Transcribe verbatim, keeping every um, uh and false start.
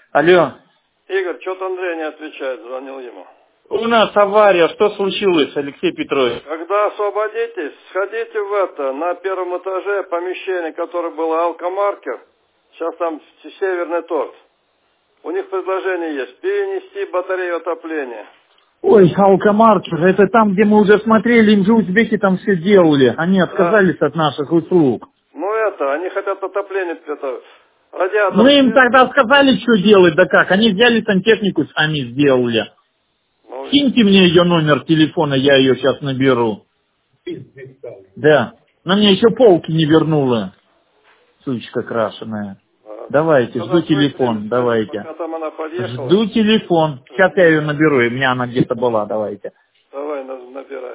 Алло. Игорь, что-то Андрей не отвечает, звонил ему. У нас авария, что случилось, Алексей Петрович? Когда освободитесь, сходите в это, на первом этаже помещение, которое было алкомаркер. Сейчас там северный торт. У них предложение есть, перенести батарею отопления. Ой, алкомаркер, это там, где мы уже смотрели, им же узбеки там все делали. Они отказались Да. от наших услуг. Ну это, они хотят отопление, это, радиатор. Мы им тогда сказали, что делать, да как. Они взяли сантехнику, сами сделали. Ну, Киньте мне ее номер телефона, я ее сейчас наберу. Да. Но мне еще полки не вернула, сучка крашеная. а, Давайте, когда жду свой телефон, время скажи, давайте. пока там она подъехала. Жду телефон. Сейчас я ее наберу, и у меня она где-то была, давайте. Давай, набирай.